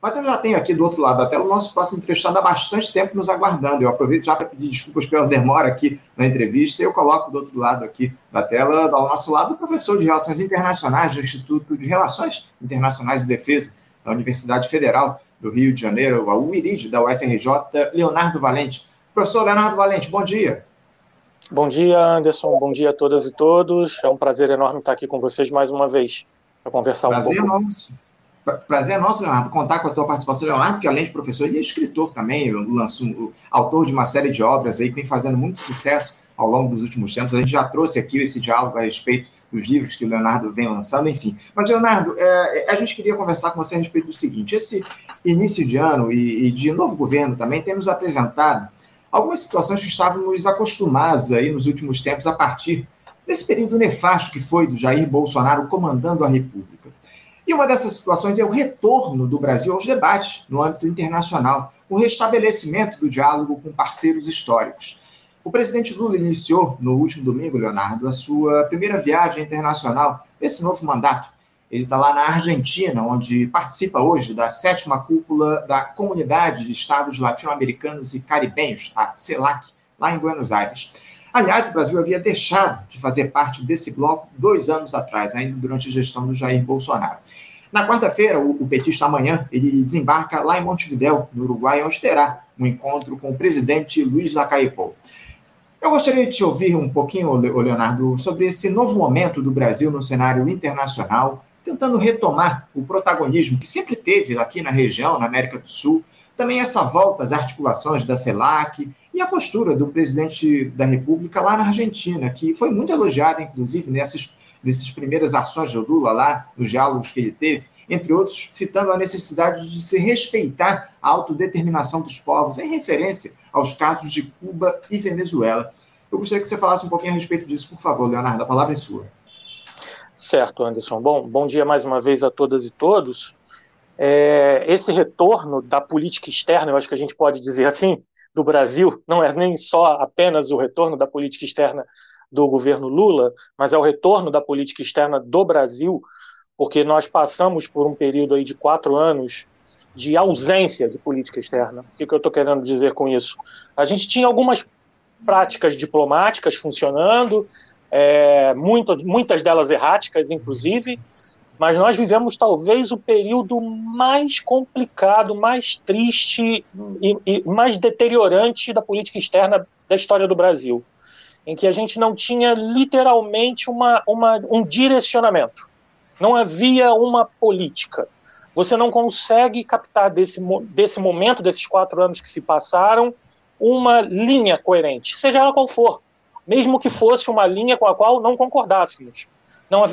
Mas eu já tenho aqui do outro lado da tela o nosso próximo entrevistado há bastante tempo nos aguardando. Eu aproveito já para pedir desculpas pela demora aqui na entrevista. Eu coloco do outro lado aqui da tela, ao nosso lado, o professor de Relações Internacionais do Instituto de Relações Internacionais e Defesa da Universidade Federal do Rio de Janeiro, a UIRID, da UFRJ, Leonardo Valente. Professor Leonardo Valente, bom dia. Bom dia, Anderson. Bom dia a todas e todos. É um prazer enorme estar aqui com vocês mais uma vez para conversar um pouco. Prazer nosso. Prazer é nosso, Leonardo, contar com a tua participação. Leonardo, que além de professor, e é escritor também, autor de uma série de obras aí que vem fazendo muito sucesso ao longo dos últimos tempos. A gente já trouxe aqui esse diálogo a respeito dos livros que o Leonardo vem lançando, enfim. Mas, Leonardo, a gente queria conversar com você a respeito do seguinte: esse início de ano e de novo governo também tem nos apresentado algumas situações que estávamos acostumados aí nos últimos tempos a partir desse período nefasto que foi do Jair Bolsonaro comandando a República. E uma dessas situações é o retorno do Brasil aos debates no âmbito internacional, o restabelecimento do diálogo com parceiros históricos. O presidente Lula iniciou, no último domingo, Leonardo, a sua primeira viagem internacional desse novo mandato. Ele está lá na Argentina, onde participa hoje da 7ª cúpula da Comunidade de Estados Latino-Americanos e Caribenhos, a CELAC, lá em Buenos Aires. Aliás, o Brasil havia deixado de fazer parte desse bloco 2 anos atrás, ainda durante a gestão do Jair Bolsonaro. Na quarta-feira, o petista amanhã, ele desembarca lá em Montevidéu, no Uruguai, onde terá um encontro com o presidente Luiz Lacalle Pou. Eu gostaria de te ouvir um pouquinho, Leonardo, sobre esse novo momento do Brasil no cenário internacional, tentando retomar o protagonismo que sempre teve aqui na região, na América do Sul, também essa volta às articulações da CELAC e a postura do presidente da República lá na Argentina, que foi muito elogiada, inclusive, nessas primeiras ações do Lula lá, nos diálogos que ele teve, entre outros, citando a necessidade de se respeitar a autodeterminação dos povos, em referência aos casos de Cuba e Venezuela. Eu gostaria que você falasse um pouquinho a respeito disso, por favor, Leonardo, a palavra é sua. Certo, Anderson. Bom dia mais uma vez a todas e todos. Esse retorno da política externa, eu acho que a gente pode dizer assim, do Brasil, não é nem só apenas o retorno da política externa do governo Lula, mas é o retorno da política externa do Brasil, porque nós passamos por um período aí de 4 anos de ausência de política externa. O que eu estou querendo dizer com isso? A gente tinha algumas práticas diplomáticas funcionando, muitas delas erráticas, inclusive, mas nós vivemos talvez o período mais complicado, mais triste e mais deteriorante da política externa da história do Brasil, em que a gente não tinha literalmente um direcionamento. Não havia uma política. Você não consegue captar desse momento, desses 4 anos que se passaram, uma linha coerente, seja ela qual for, mesmo que fosse uma linha com a qual não concordássemos. Não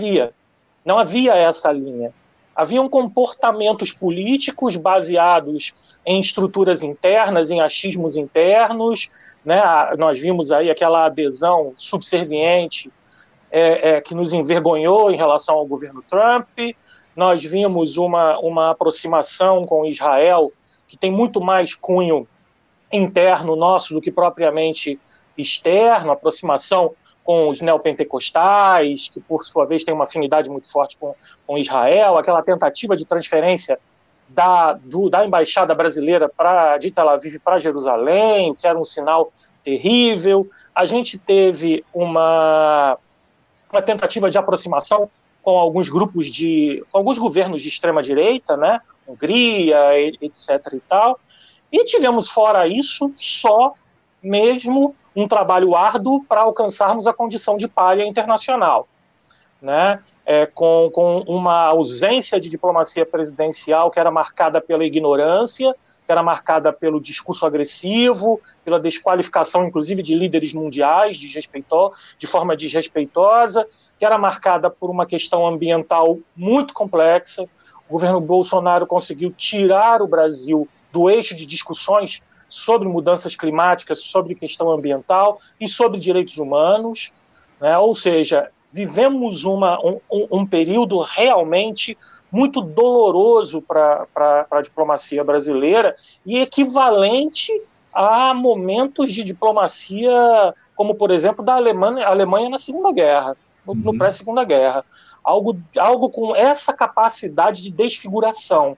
havia essa linha. Haviam comportamentos políticos baseados em estruturas internas, em achismos internos, né? Nós vimos aí aquela adesão subserviente que nos envergonhou em relação ao governo Trump. Nós vimos uma aproximação com Israel que tem muito mais cunho interno nosso do que propriamente externo, aproximação com os neopentecostais, que por sua vez tem uma afinidade muito forte com Israel, aquela tentativa de transferência da embaixada brasileira de Tel Aviv para Jerusalém, que era um sinal terrível. A gente teve uma tentativa de aproximação com alguns alguns governos de extrema-direita, né? Hungria, etc. e tal. E tivemos, fora isso, só mesmo um trabalho árduo para alcançarmos a condição de palha internacional, né? Com uma ausência de diplomacia presidencial que era marcada pela ignorância, que era marcada pelo discurso agressivo, pela desqualificação, inclusive, de líderes mundiais de forma desrespeitosa, que era marcada por uma questão ambiental muito complexa. O governo Bolsonaro conseguiu tirar o Brasil do eixo de discussões sobre mudanças climáticas, sobre questão ambiental e sobre direitos humanos, né? Ou seja, vivemos um período realmente muito doloroso para a diplomacia brasileira e equivalente a momentos de diplomacia como, por exemplo, da Alemanha na Segunda Guerra, no pré-Segunda Guerra. Algo com essa capacidade de desfiguração,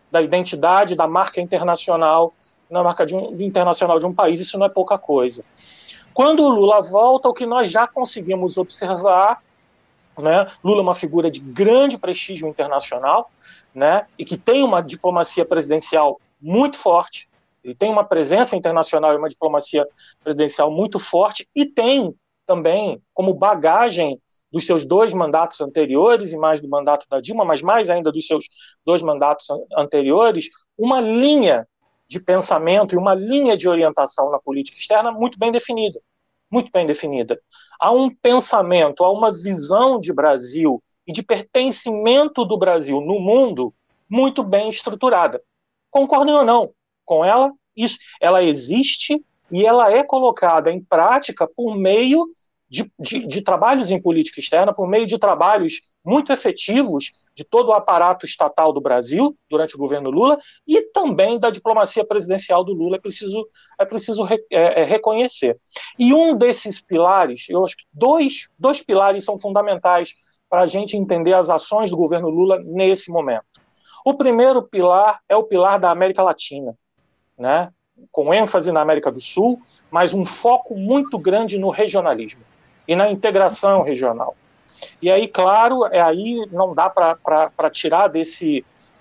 da identidade, da marca internacional, na marca internacional de um país. Isso não é pouca coisa. Quando o Lula volta, o que nós já conseguimos observar, né, Lula é uma figura de grande prestígio internacional, né, e que tem uma diplomacia presidencial muito forte, ele tem uma presença internacional e uma diplomacia presidencial muito forte, e tem também como bagagem dos seus 2 mandatos anteriores, e mais do mandato da Dilma, mas mais ainda dos seus 2 mandatos anteriores, uma linha de pensamento e uma linha de orientação na política externa muito bem definida. Muito bem definida. Há um pensamento, há uma visão de Brasil e de pertencimento do Brasil no mundo muito bem estruturada. Concordem ou não com ela? Ela existe e ela é colocada em prática por meio de trabalhos em política externa, por meio de trabalhos muito efetivos de todo o aparato estatal do Brasil durante o governo Lula e também da diplomacia presidencial do Lula, é preciso reconhecer. E um desses pilares, eu acho que dois pilares são fundamentais para a gente entender as ações do governo Lula nesse momento. O primeiro pilar é o pilar da América Latina, né? Com ênfase na América do Sul, mas um foco muito grande no regionalismo e na integração regional. E aí, claro, aí não dá para tirar desse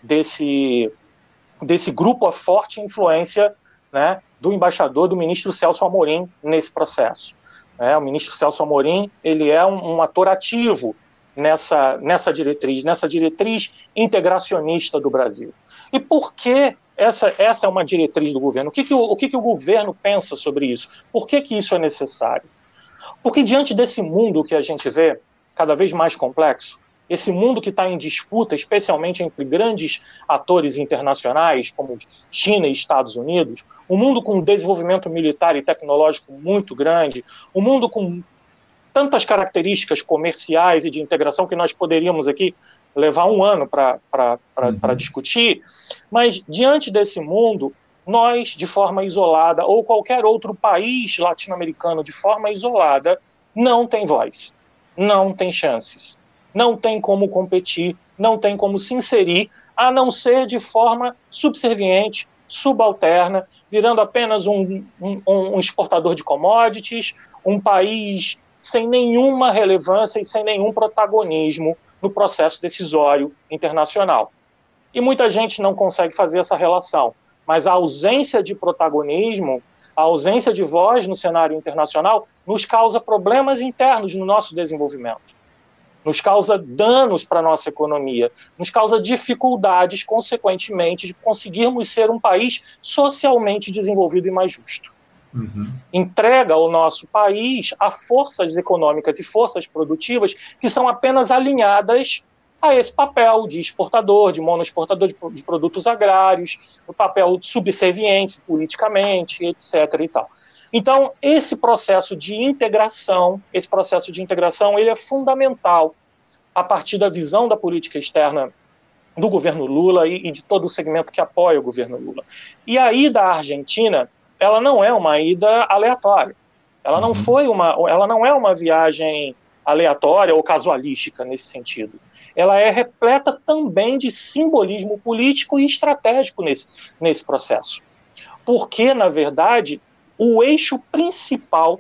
grupo a forte influência, né, do embaixador, do ministro Celso Amorim nesse processo. O ministro Celso Amorim, ele é um ator ativo nessa diretriz integracionista do Brasil. E por que essa é uma diretriz do governo? O que o governo pensa sobre isso? Por que isso é necessário? Porque diante desse mundo que a gente vê, cada vez mais complexo, esse mundo que está em disputa, especialmente entre grandes atores internacionais, como China e Estados Unidos, um mundo com desenvolvimento militar e tecnológico muito grande, um mundo com tantas características comerciais e de integração que nós poderíamos aqui levar um ano para discutir, mas diante desse mundo, nós, de forma isolada, ou qualquer outro país latino-americano de forma isolada, não tem voz, não tem chances, não tem como competir, não tem como se inserir, a não ser de forma subserviente, subalterna, virando apenas um exportador de commodities, um país sem nenhuma relevância e sem nenhum protagonismo no processo decisório internacional. E muita gente não consegue fazer essa relação, mas a ausência de protagonismo, a ausência de voz no cenário internacional nos causa problemas internos no nosso desenvolvimento, nos causa danos para a nossa economia, nos causa dificuldades, consequentemente, de conseguirmos ser um país socialmente desenvolvido e mais justo. Entrega ao nosso país a forças econômicas e forças produtivas que são apenas alinhadas a esse papel de exportador, de monoexportador de produtos agrários, o papel subserviente politicamente, etc. e tal. Então, esse processo de integração, ele é fundamental a partir da visão da política externa do governo Lula e de todo o segmento que apoia o governo Lula. E a ida à Argentina, ela não é uma ida aleatória. Ela não é uma viagem aleatória ou casualística nesse sentido. Ela é repleta também de simbolismo político e estratégico nesse processo. Porque, na verdade, o eixo principal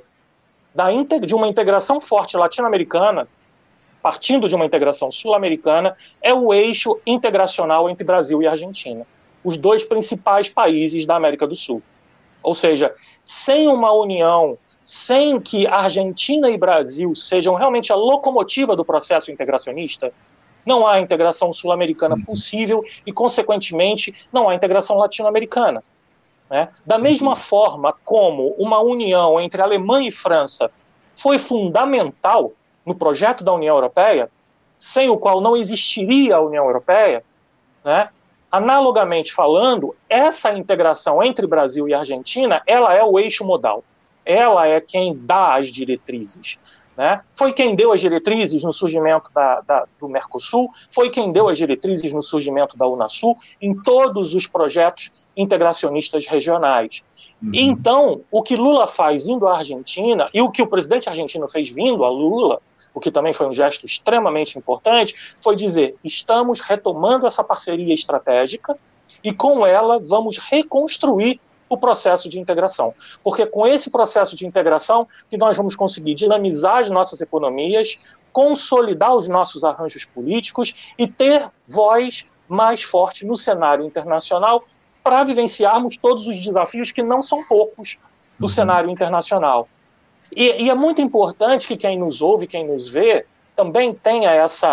de uma integração forte latino-americana, partindo de uma integração sul-americana, é o eixo integracional entre Brasil e Argentina, os 2 principais países da América do Sul. Ou seja, sem uma união, sem que Argentina e Brasil sejam realmente a locomotiva do processo integracionista, não há integração sul-americana possível e, consequentemente, não há integração latino-americana. Né? Da mesma forma como uma união entre Alemanha e França foi fundamental no projeto da União Europeia, sem o qual não existiria a União Europeia, né? Analogamente falando, essa integração entre Brasil e Argentina, ela é o eixo modal. Ela é quem dá as diretrizes. Né? Foi quem deu as diretrizes no surgimento do Mercosul, foi quem deu as diretrizes no surgimento da Unasul, em todos os projetos integracionistas regionais. Então, o que Lula faz indo à Argentina, e o que o presidente argentino fez vindo a Lula, o que também foi um gesto extremamente importante, foi dizer, estamos retomando essa parceria estratégica e com ela vamos reconstruir o processo de integração. Porque com esse processo de integração que nós vamos conseguir dinamizar as nossas economias, consolidar os nossos arranjos políticos e ter voz mais forte no cenário internacional para vivenciarmos todos os desafios que não são poucos do cenário internacional. E é muito importante que quem nos ouve, quem nos vê, também tenha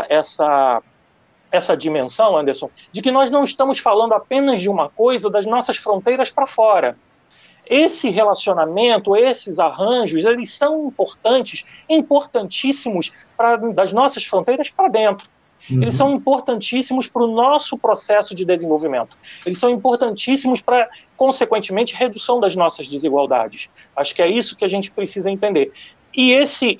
essa dimensão, Anderson, de que nós não estamos falando apenas de uma coisa das nossas fronteiras para fora. Esse relacionamento, esses arranjos, eles são importantes, importantíssimos das nossas fronteiras para dentro. Eles são importantíssimos para o nosso processo de desenvolvimento. Eles são importantíssimos para, consequentemente, redução das nossas desigualdades. Acho que é isso que a gente precisa entender. E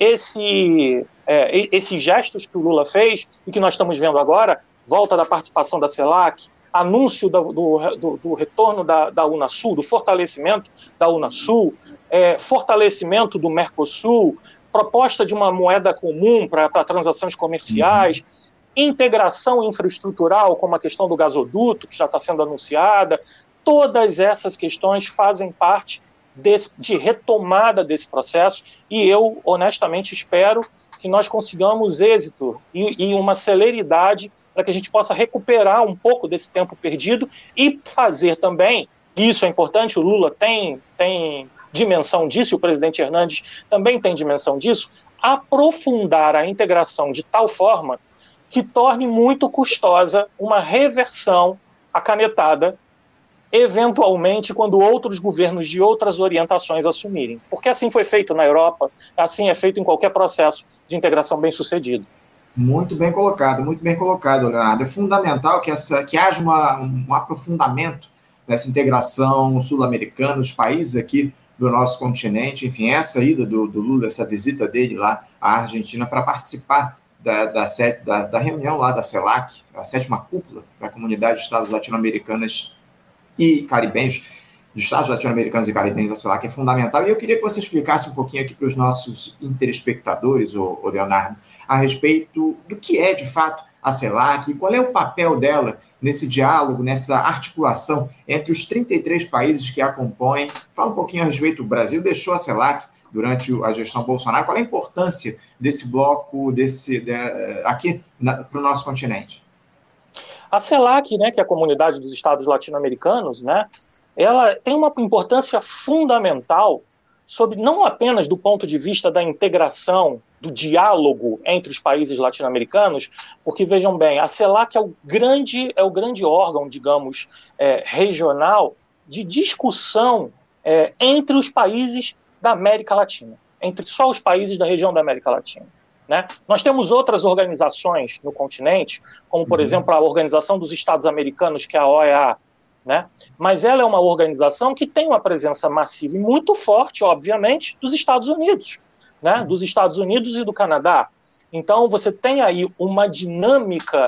esses gestos que o Lula fez e que nós estamos vendo agora, volta da participação da CELAC, anúncio do retorno da Unasul, do fortalecimento da Unasul, fortalecimento do Mercosul, proposta de uma moeda comum para transações comerciais, integração infraestrutural, como a questão do gasoduto, que já está sendo anunciada, todas essas questões fazem parte de retomada desse processo, e eu, honestamente, espero que nós consigamos êxito e uma celeridade para que a gente possa recuperar um pouco desse tempo perdido e fazer também, e isso é importante, o Lula tem dimensão disso, e o presidente Hernandes também tem dimensão disso, aprofundar a integração de tal forma que torne muito custosa uma reversão acanetada, eventualmente, quando outros governos de outras orientações assumirem. Porque assim foi feito na Europa, assim é feito em qualquer processo de integração bem-sucedido. Muito bem colocado, Leonardo. É fundamental que haja um aprofundamento nessa integração sul-americana, os países aqui do nosso continente, enfim, essa ida do Lula, essa visita dele lá à Argentina para participar da reunião lá da CELAC, a 7ª cúpula da Comunidade de Estados Latino-Americanos e Caribenhos, dos Estados Latino-Americanos e Caribenhos, a CELAC, é fundamental. E eu queria que você explicasse um pouquinho aqui para os nossos interespectadores, o Leonardo, a respeito do que é, de fato, a CELAC e qual é o papel dela nesse diálogo, nessa articulação entre os 33 países que a compõem. Fala um pouquinho a respeito do Brasil, deixou a CELAC durante a gestão Bolsonaro, qual é a importância desse bloco aqui para o nosso continente? A CELAC, né, que é a Comunidade dos Estados Latino-Americanos, né, ela tem uma importância fundamental, não apenas do ponto de vista da integração, do diálogo entre os países latino-americanos, porque, vejam bem, a CELAC é o grande órgão, digamos, regional de discussão entre os países da América Latina, entre só os países da região da América Latina. Né? Nós temos outras organizações no continente, como, por exemplo, a Organização dos Estados Americanos, que é a OEA, né? Mas ela é uma organização que tem uma presença massiva e muito forte, obviamente, dos Estados Unidos, né? Dos Estados Unidos e do Canadá. Então, você tem aí uma dinâmica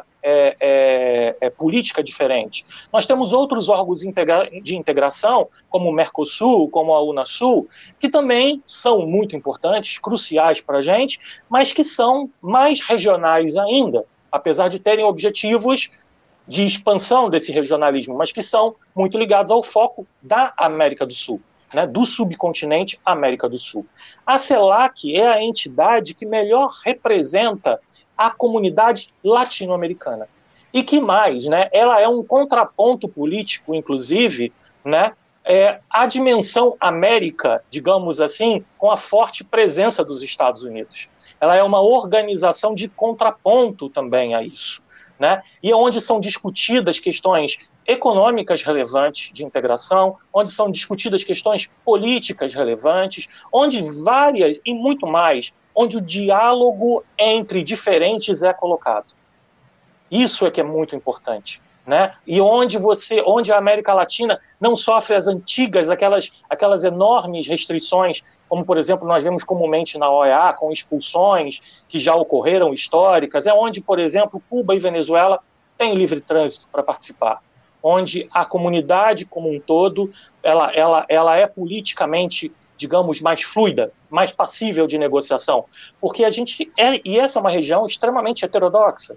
política diferente. Nós temos outros órgãos de integração, como o Mercosul, como a Unasul, que também são muito importantes, cruciais para a gente, mas que são mais regionais ainda, apesar de terem objetivos de expansão desse regionalismo, mas que são muito ligados ao foco da América do Sul, né, do subcontinente América do Sul. A CELAC é a entidade que melhor representa a comunidade latino-americana. E que mais, né, ela é um contraponto político, inclusive, né, à dimensão América, digamos assim, com a forte presença dos Estados Unidos. Ela é uma organização de contraponto também a isso, né, e onde são discutidas questões econômicas relevantes de integração, onde são discutidas questões políticas relevantes, onde várias e muito mais, onde o diálogo entre diferentes é colocado. Isso é que é muito importante, né? E onde a América Latina não sofre as antigas, aquelas enormes restrições, como, por exemplo, nós vemos comumente na OEA, com expulsões que já ocorreram históricas, é onde, por exemplo, Cuba e Venezuela têm livre trânsito para participar, onde a comunidade como um todo, ela é politicamente, digamos, mais fluida, mais passível de negociação, porque e essa é uma região extremamente heterodoxa,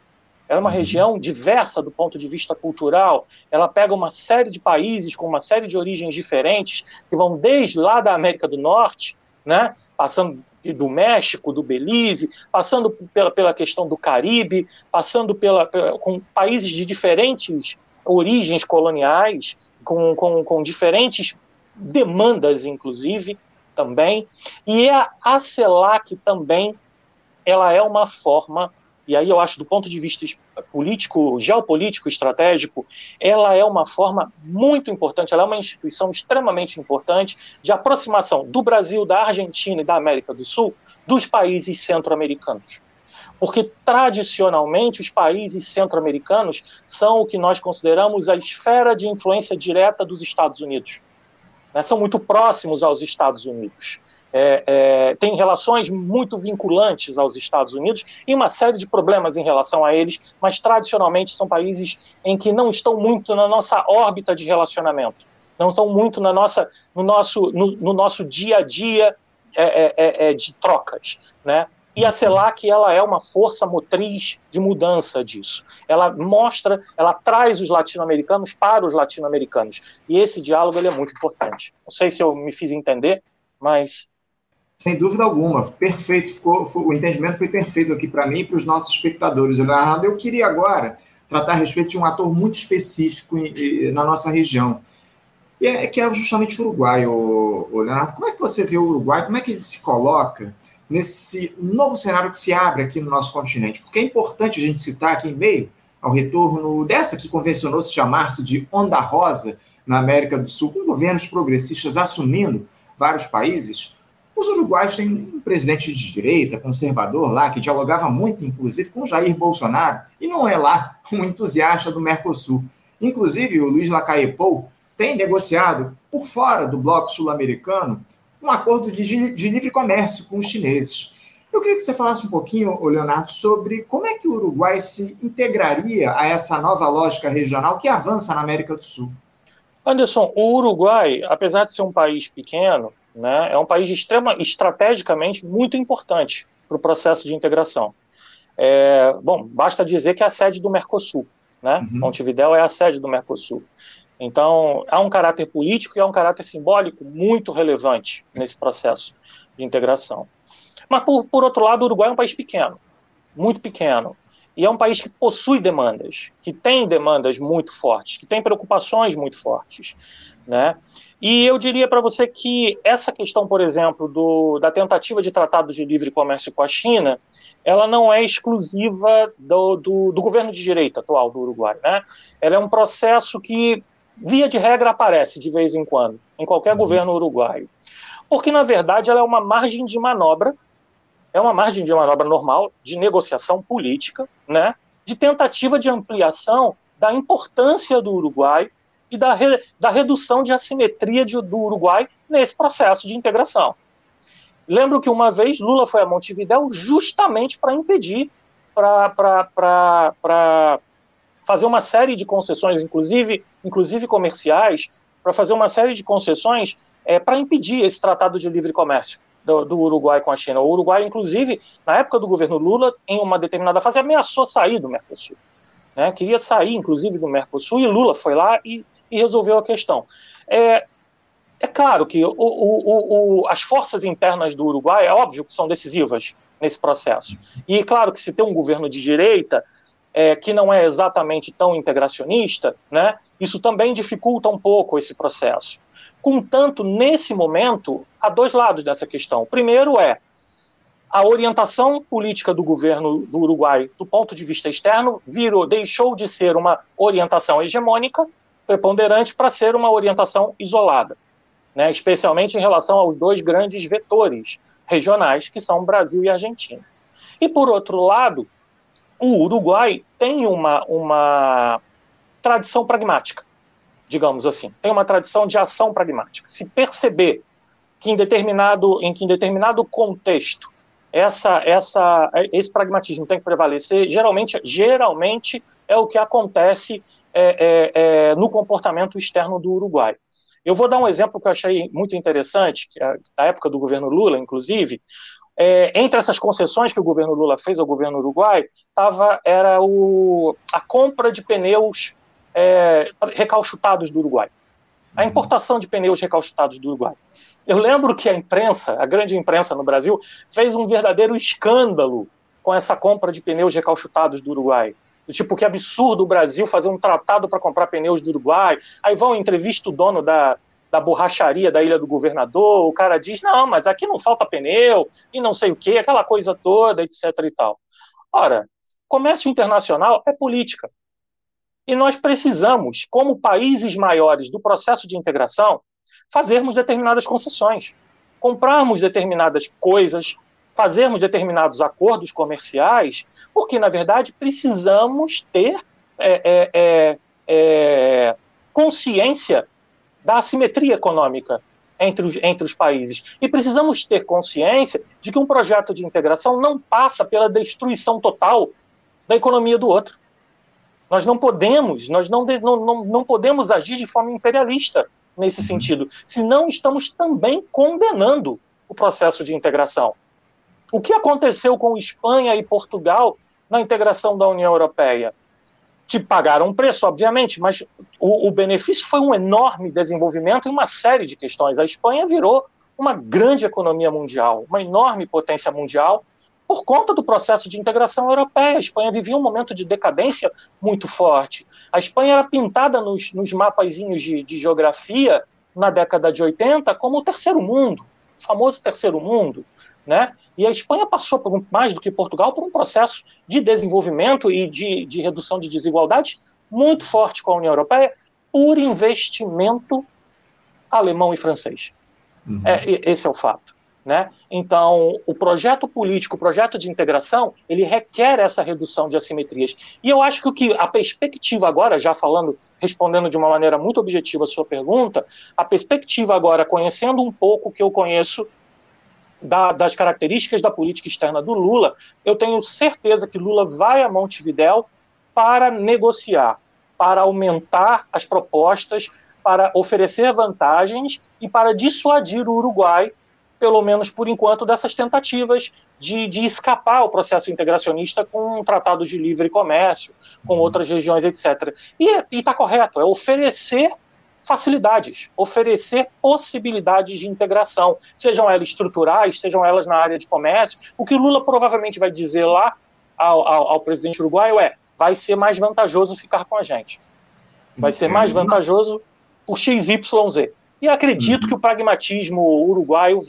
Ela é uma região diversa do ponto de vista cultural, ela pega uma série de países com uma série de origens diferentes, que vão desde lá da América do Norte, né, passando do México, do Belize, passando pela questão do Caribe, passando com países de diferentes origens coloniais, com diferentes demandas, inclusive, também. E a CELAC também, ela é uma forma, e aí eu acho do ponto de vista político, geopolítico, estratégico, ela é uma forma muito importante, ela é uma instituição extremamente importante de aproximação do Brasil, da Argentina e da América do Sul dos países centro-americanos. Porque, tradicionalmente, os países centro-americanos são o que nós consideramos a esfera de influência direta dos Estados Unidos. Né? São muito próximos aos Estados Unidos. Têm relações muito vinculantes aos Estados Unidos e uma série de problemas em relação a eles, mas, tradicionalmente, são países em que não estão muito na nossa órbita de relacionamento, não estão muito no nosso dia a dia de trocas, né? E a CELAC, ela é uma força motriz de mudança disso. Ela traz os latino-americanos para os latino-americanos. E esse diálogo ele é muito importante. Não sei se eu me fiz entender, mas... Sem dúvida alguma, perfeito. O entendimento foi perfeito aqui para mim e para os nossos espectadores. Leonardo, eu queria agora tratar a respeito de um ator muito específico na nossa região, que é justamente o Uruguai, Leonardo. Como é que você vê o Uruguai? Como é que ele se coloca nesse novo cenário que se abre aqui no nosso continente? Porque é importante a gente citar aqui em meio ao retorno dessa que convencionou se chamar-se de Onda Rosa na América do Sul, com governos progressistas assumindo vários países. Os uruguaios têm um presidente de direita, conservador lá, que dialogava muito, inclusive, com Jair Bolsonaro, e não é lá um entusiasta do Mercosul. Inclusive, o Luiz Lacalle Pou tem negociado, por fora do bloco sul-americano, um acordo de livre comércio com os chineses. Eu queria que você falasse um pouquinho, Leonardo, sobre como é que o Uruguai se integraria a essa nova lógica regional que avança na América do Sul. Anderson, o Uruguai, apesar de ser um país pequeno, né, é um país estrategicamente muito importante para o processo de integração. Basta dizer que é a sede do Mercosul, né? Montevidéu é a sede do Mercosul. Então, há um caráter político e há um caráter simbólico muito relevante nesse processo de integração. Mas, por outro lado, o Uruguai é um país pequeno, muito pequeno, e é um país que possui demandas, que tem demandas muito fortes, que tem preocupações muito fortes, né? E eu diria para você que essa questão, por exemplo, da tentativa de tratado de livre comércio com a China, ela não é exclusiva do governo de direita atual do Uruguai, né? Ela é um processo que, via de regra, aparece de vez em quando, em qualquer governo uruguaio. Porque, na verdade, ela é uma margem de manobra, normal, de negociação política, né, de tentativa de ampliação da importância do Uruguai e da redução de assimetria do Uruguai nesse processo de integração. Lembro que uma vez Lula foi a Montevidéu justamente para impedir, para fazer uma série de concessões, inclusive comerciais, para fazer uma série de concessões para impedir esse tratado de livre comércio do Uruguai com a China. O Uruguai, inclusive, na época do governo Lula, em uma determinada fase, ameaçou sair do Mercosul. Né? Queria sair, inclusive, do Mercosul, e Lula foi lá e resolveu a questão. É claro que as forças internas do Uruguai, é óbvio que são decisivas nesse processo. E claro que se tem um governo de direita, que não é exatamente tão integracionista, né, isso também dificulta um pouco esse processo. Contanto, nesse momento, há dois lados dessa questão. O primeiro é a orientação política do governo do Uruguai, do ponto de vista externo, deixou de ser uma orientação hegemônica, preponderante, para ser uma orientação isolada, né, especialmente em relação aos dois grandes vetores regionais, que são Brasil e Argentina. E, por outro lado, o Uruguai tem uma tradição pragmática, digamos assim, tem uma tradição de ação pragmática. Se perceber que em determinado contexto esse pragmatismo tem que prevalecer, geralmente é o que acontece no comportamento externo do Uruguai. Eu vou dar um exemplo que eu achei muito interessante, que é da época do governo Lula, inclusive. Entre essas concessões que o governo Lula fez ao governo uruguai, era a compra de pneus recalchutados do Uruguai. A importação de pneus recalchutados do Uruguai. Eu lembro que a grande imprensa no Brasil, fez um verdadeiro escândalo com essa compra de pneus recalchutados do Uruguai. Do tipo, que absurdo o Brasil fazer um tratado para comprar pneus do Uruguai. Aí vão entrevista o dono da borracharia da Ilha do Governador, o cara diz, não, mas aqui não falta pneu, e não sei o quê, aquela coisa toda, etc. e tal. Ora, comércio internacional é política. E nós precisamos, como países maiores do processo de integração, fazermos determinadas concessões, comprarmos determinadas coisas, fazermos determinados acordos comerciais, porque, na verdade, precisamos ter consciência da assimetria econômica entre os países. E precisamos ter consciência de que um projeto de integração não passa pela destruição total da economia do outro. Nós não podemos agir de forma imperialista nesse sentido, senão estamos também condenando o processo de integração. O que aconteceu com Espanha e Portugal na integração da União Europeia? Pagaram um preço, obviamente, mas o benefício foi um enorme desenvolvimento em uma série de questões. A Espanha virou uma grande economia mundial, uma enorme potência mundial, por conta do processo de integração europeia. A Espanha vivia um momento de decadência muito forte. A Espanha era pintada nos mapazinhos de geografia, na década de 80, como o terceiro mundo, o famoso terceiro mundo. Né? E a Espanha passou, mais do que Portugal, por um processo de desenvolvimento e de redução de desigualdades muito forte com a União Europeia, por investimento alemão e francês. Esse é o fato. Né? Então, o projeto político, o projeto de integração, ele requer essa redução de assimetrias. E eu acho que a perspectiva agora, já respondendo de uma maneira muito objetiva a sua pergunta, a perspectiva agora, conhecendo um pouco o que eu conheço das características da política externa do Lula, eu tenho certeza que Lula vai a Montevidéu para negociar, para aumentar as propostas, para oferecer vantagens e para dissuadir o Uruguai, pelo menos por enquanto, dessas tentativas de escapar ao processo integracionista com tratados de livre comércio, com outras regiões, etc. E está correto, é oferecer facilidades, oferecer possibilidades de integração, sejam elas estruturais, sejam elas na área de comércio. O que o Lula provavelmente vai dizer lá ao presidente uruguaio vai ser mais vantajoso ficar com a gente. Vai ser mais vantajoso por XYZ. E acredito que o pragmatismo uruguaio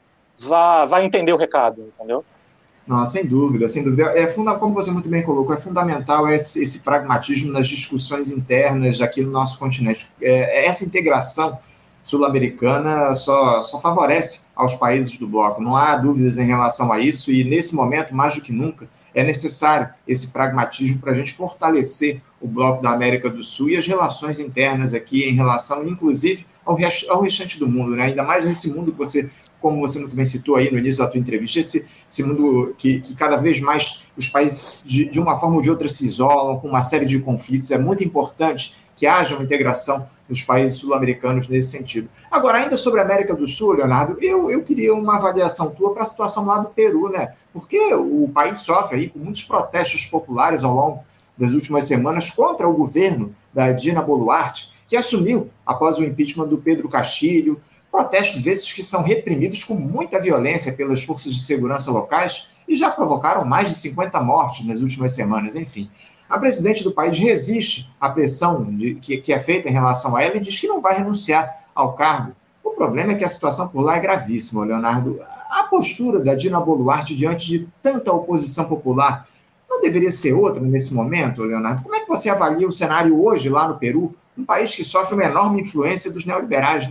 vai entender o recado, entendeu? Não, sem dúvida, sem dúvida. Como você muito bem colocou, é fundamental esse pragmatismo nas discussões internas aqui no nosso continente. Essa integração sul-americana só favorece aos países do bloco. Não há dúvidas em relação a isso, e nesse momento, mais do que nunca, é necessário esse pragmatismo para a gente fortalecer o bloco da América do Sul e as relações internas aqui em relação, inclusive, ao restante do mundo, né? Ainda mais nesse mundo que você, como você muito bem citou aí no início da tua entrevista, esse mundo que cada vez mais os países, de uma forma ou de outra, se isolam, com uma série de conflitos. É muito importante que haja uma integração dos países sul-americanos nesse sentido. Agora, ainda sobre a América do Sul, Leonardo, eu queria uma avaliação tua para a situação lá do Peru, né? Porque o país sofre aí com muitos protestos populares ao longo das últimas semanas contra o governo da Dina Boluarte, que assumiu após o impeachment do Pedro Castillo. Protestos esses que são reprimidos com muita violência pelas forças de segurança locais e já provocaram mais de 50 mortes nas últimas semanas. Enfim, a presidente do país resiste à pressão que é feita em relação a ela e diz que não vai renunciar ao cargo. O problema é que a situação por lá é gravíssima, Leonardo. A postura da Dina Boluarte diante de tanta oposição popular não deveria ser outra nesse momento, Leonardo? Como é que você avalia o cenário hoje lá no Peru, um país que sofre uma enorme influência dos neoliberais, né?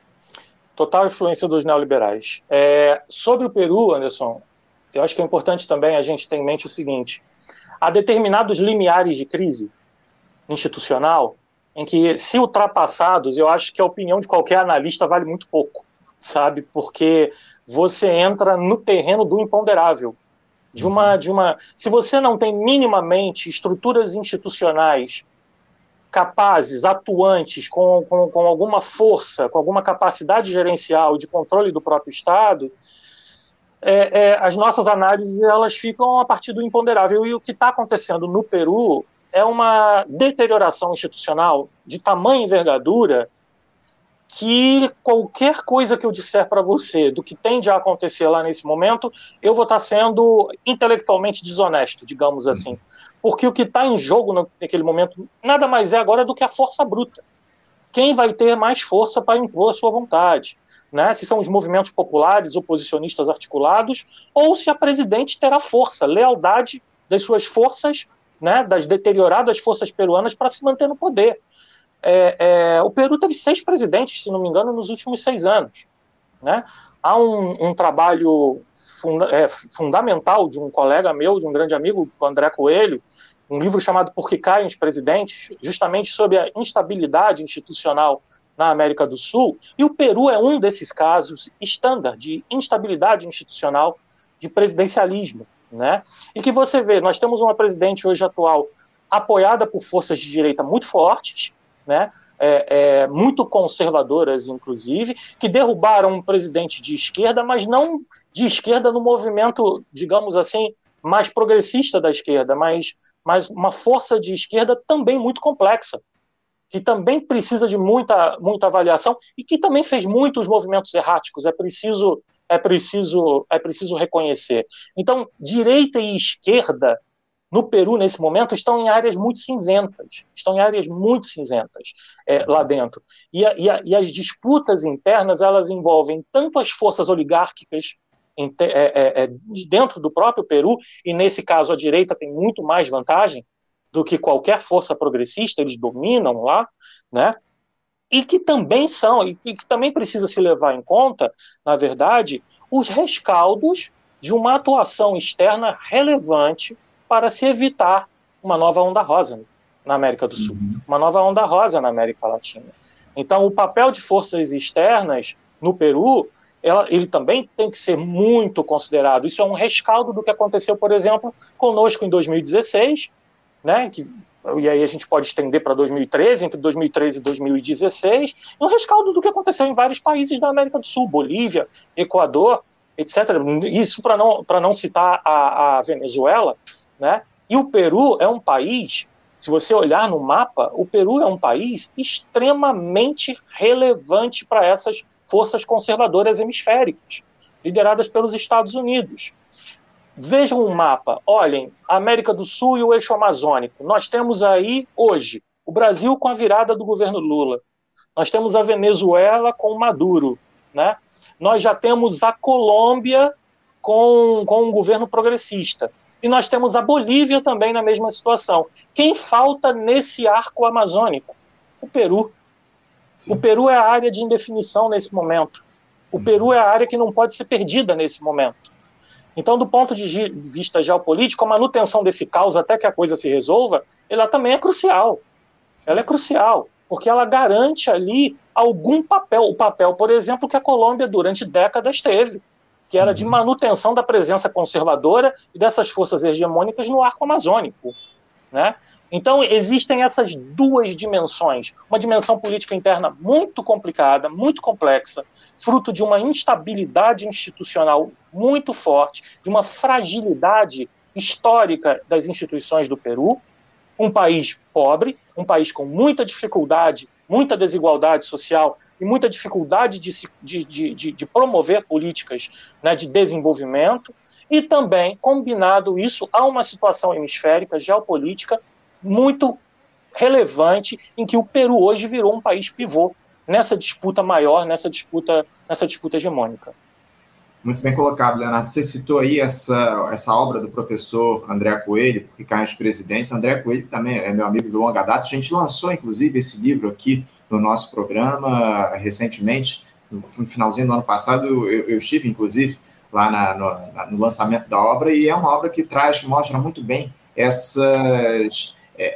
Total influência dos neoliberais. Sobre o Peru, Anderson, eu acho que é importante também a gente ter em mente o seguinte: há determinados limiares de crise institucional em que, se ultrapassados, eu acho que a opinião de qualquer analista vale muito pouco, sabe? Porque você entra no terreno do imponderável. Se você não tem minimamente estruturas institucionais capazes, atuantes, com alguma força, com alguma capacidade gerencial de controle do próprio Estado, as nossas análises elas ficam a partir do imponderável. E o que está acontecendo no Peru é uma deterioração institucional de tamanha envergadura que qualquer coisa que eu disser para você do que tende a acontecer lá nesse momento, eu vou estar sendo intelectualmente desonesto, digamos assim. Porque o que está em jogo naquele momento nada mais é agora do que a força bruta. Quem vai ter mais força para impor a sua vontade? Né? Se são os movimentos populares, oposicionistas articulados, ou se a presidente terá força, lealdade das suas forças, né, das deterioradas forças peruanas para se manter no poder. O Peru teve 6 presidentes, se não me engano, nos últimos 6 anos. Né? Há um trabalho fundamental de um colega meu, de um grande amigo, o André Coelho, um livro chamado Por que Caem os Presidentes, justamente sobre a instabilidade institucional na América do Sul, e o Peru é um desses casos estándar de instabilidade institucional, de presidencialismo. Né? E que você vê, nós temos uma presidente hoje atual apoiada por forças de direita muito fortes, né? Muito conservadoras, inclusive, que derrubaram um presidente de esquerda, mas não de esquerda no movimento, digamos assim, mais progressista da esquerda, mas uma força de esquerda também muito complexa, que também precisa de muita avaliação e que também fez muitos movimentos erráticos, é preciso reconhecer. Então, direita e esquerda no Peru, nesse momento, estão em áreas muito cinzentas, lá dentro. E as disputas internas, elas envolvem tanto as forças oligárquicas dentro do próprio Peru, e nesse caso a direita tem muito mais vantagem do que qualquer força progressista, eles dominam lá, né? E que também também precisa se levar em conta, na verdade, os rescaldos de uma atuação externa relevante para se evitar uma nova onda rosa na América do Sul, uma nova onda rosa na América Latina. Então, o papel de forças externas no Peru, ele também tem que ser muito considerado. Isso é um rescaldo do que aconteceu, por exemplo, conosco em 2016, né, e aí a gente pode estender para 2013, entre 2013 e 2016, e um rescaldo do que aconteceu em vários países da América do Sul, Bolívia, Equador, etc. Isso para não citar a Venezuela, né? E o Peru é um país, se você olhar no mapa, o Peru é um país extremamente relevante para essas forças conservadoras hemisféricas, lideradas pelos Estados Unidos. Vejam o mapa, olhem, a América do Sul e o eixo amazônico. Nós temos aí, hoje, o Brasil com a virada do governo Lula. Nós temos a Venezuela com o Maduro, né? Nós já temos a Colômbia com um governo progressista. E nós temos a Bolívia também na mesma situação. Quem falta nesse arco amazônico? O Peru. Sim. O Peru é a área de indefinição nesse momento. O Peru é a área que não pode ser perdida nesse momento. Então, do ponto de vista geopolítico, a manutenção desse caos até que a coisa se resolva, ela também é crucial. Ela é crucial, porque ela garante ali algum papel. O papel, por exemplo, que a Colômbia durante décadas teve, que era de manutenção da presença conservadora e dessas forças hegemônicas no arco amazônico, né? Então, existem essas duas dimensões. Uma dimensão política interna muito complicada, muito complexa, fruto de uma instabilidade institucional muito forte, de uma fragilidade histórica das instituições do Peru, um país pobre, um país com muita dificuldade, muita desigualdade social e muita dificuldade de promover políticas, né, de desenvolvimento, e também, combinado isso, a uma situação hemisférica, geopolítica, muito relevante, em que o Peru hoje virou um país pivô nessa disputa maior, nessa disputa hegemônica. Muito bem colocado, Leonardo. Você citou aí essa obra do professor André Coelho, Por que Caem os Presidentes. André Coelho também é meu amigo de longa data. A gente lançou, inclusive, esse livro aqui no nosso programa recentemente, no finalzinho do ano passado. Eu estive, inclusive, lá no lançamento da obra, e é uma obra que mostra muito bem essas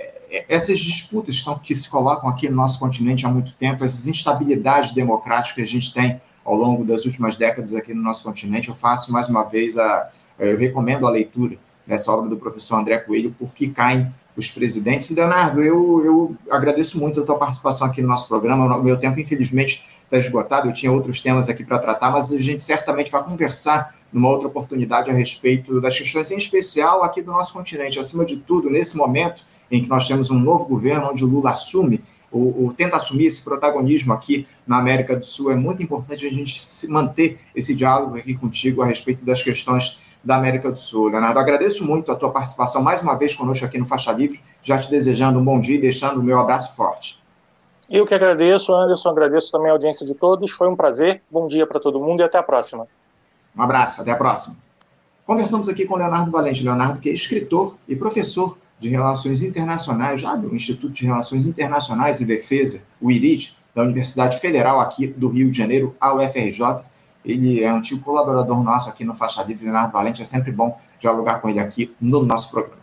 disputas que se colocam aqui no nosso continente há muito tempo, essas instabilidades democráticas que a gente tem ao longo das últimas décadas aqui no nosso continente. Eu faço, mais uma vez, eu recomendo a leitura dessa obra do professor André Coelho, Por que Caem os Presidentes. E, Leonardo, eu agradeço muito a tua participação aqui no nosso programa. O meu tempo, infelizmente, está esgotado. Eu tinha outros temas aqui para tratar, mas a gente certamente vai conversar numa outra oportunidade a respeito das questões, em especial aqui do nosso continente. Acima de tudo, nesse momento em que nós temos um novo governo, onde o Lula assume, ou tenta assumir esse protagonismo aqui na América do Sul, é muito importante a gente manter esse diálogo aqui contigo a respeito das questões da América do Sul. Leonardo, agradeço muito a tua participação mais uma vez conosco aqui no Faixa Livre, já te desejando um bom dia e deixando o meu abraço forte. Eu que agradeço, Anderson, agradeço também a audiência de todos, foi um prazer, bom dia para todo mundo e até a próxima. Um abraço, até a próxima. Conversamos aqui com o Leonardo Valente. Leonardo, que é escritor e professor de Relações Internacionais, já do Instituto de Relações Internacionais e Defesa, o IRID, da Universidade Federal aqui do Rio de Janeiro, a UFRJ. Ele é um antigo colaborador nosso aqui no Faixa Livre. Leonardo Valente, é sempre bom dialogar com ele aqui no nosso programa.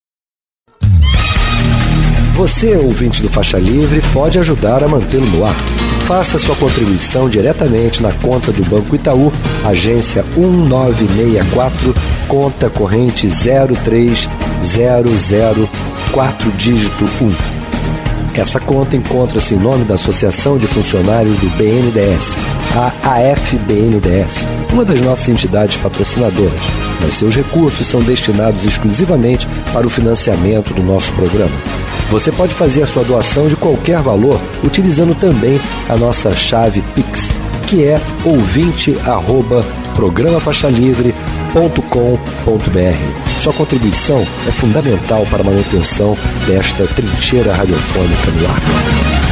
Você, ouvinte do Faixa Livre, pode ajudar a mantê-lo no ar. Faça sua contribuição diretamente na conta do Banco Itaú, agência 1964, conta corrente 03004, dígito 1. Essa conta encontra-se em nome da Associação de Funcionários do BNDES, a AFBNDES, uma das nossas entidades patrocinadoras, mas seus recursos são destinados exclusivamente para o financiamento do nosso programa. Você pode fazer a sua doação de qualquer valor utilizando também a nossa chave Pix, que é ouvinte@programafaixalivre.com.br. Sua contribuição é fundamental para a manutenção desta trincheira radiofônica no ar.